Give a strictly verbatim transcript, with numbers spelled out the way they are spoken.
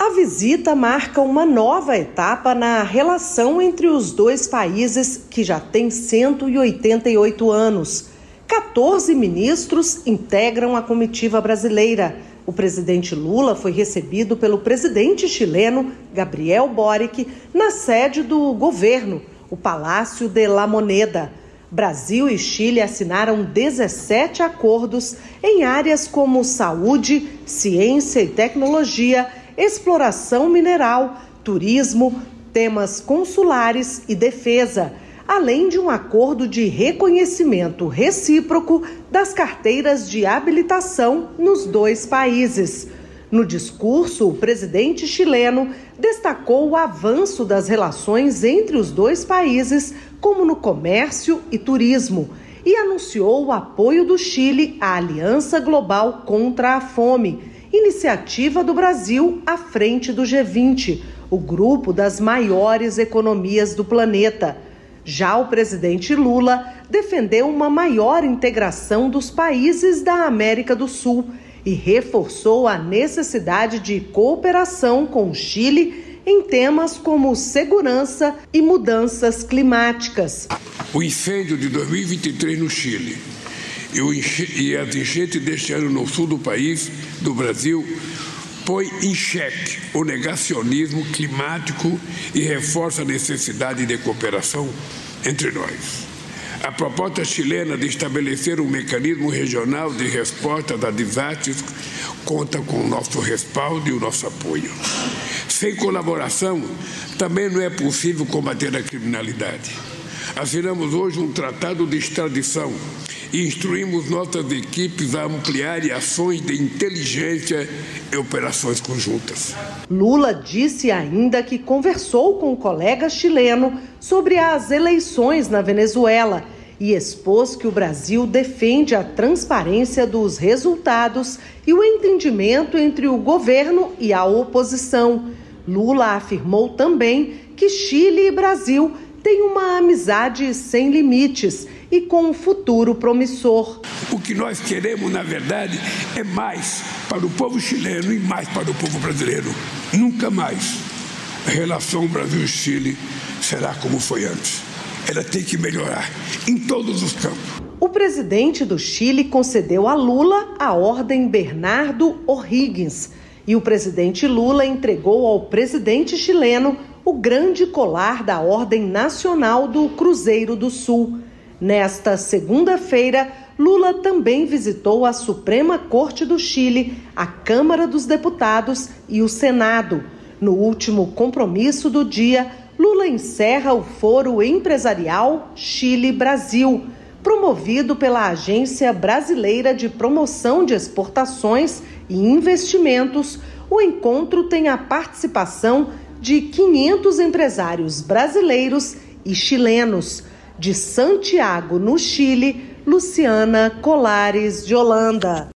A visita marca uma nova etapa na relação entre os dois países que já têm cento e oitenta e oito anos. quatorze ministros integram a comitiva brasileira. O presidente Lula foi recebido pelo presidente chileno, Gabriel Boric, na sede do governo, o Palácio de la Moneda. Brasil e Chile assinaram dezessete acordos em áreas como saúde, ciência e tecnologia, exploração mineral, turismo, temas consulares e defesa, além de um acordo de reconhecimento recíproco das carteiras de habilitação nos dois países. No discurso, o presidente chileno destacou o avanço das relações entre os dois países, como no comércio e turismo, e anunciou o apoio do Chile à Aliança Global contra a Fome, iniciativa do Brasil à frente do G vinte, o grupo das maiores economias do planeta. Já o presidente Lula defendeu uma maior integração dos países da América do Sul e reforçou a necessidade de cooperação com o Chile em temas como segurança e mudanças climáticas. O incêndio de dois mil e vinte e três no Chile e, o enche- e as enchentes deste ano no sul do país, do Brasil, põe em xeque o negacionismo climático e reforça a necessidade de cooperação entre nós. A proposta chilena de estabelecer um mecanismo regional de resposta a desastres conta com o nosso respaldo e o nosso apoio. Sem colaboração, também não é possível combater a criminalidade. Assinamos hoje um tratado de extradição e instruímos nossas equipes a ampliar ações de inteligência e operações conjuntas. Lula disse ainda que conversou com o colega chileno sobre as eleições na Venezuela e expôs que o Brasil defende a transparência dos resultados e o entendimento entre o governo e a oposição. Lula afirmou também que Chile e Brasil têm uma amizade sem limites e com um futuro promissor. O que nós queremos, na verdade, é mais para o povo chileno e mais para o povo brasileiro. Nunca mais a relação Brasil-Chile será como foi antes. Ela tem que melhorar em todos os campos. O presidente do Chile concedeu a Lula a Ordem Bernardo O'Higgins e o presidente Lula entregou ao presidente chileno o grande colar da Ordem Nacional do Cruzeiro do Sul. Nesta segunda-feira, Lula também visitou a Suprema Corte do Chile, a Câmara dos Deputados e o Senado. No último compromisso do dia, Lula encerra o Foro Empresarial Chile-Brasil, promovido pela Agência Brasileira de Promoção de Exportações e Investimentos. O encontro tem a participação de quinhentos empresários brasileiros e chilenos. De Santiago, no Chile, Luciana Colares de Holanda.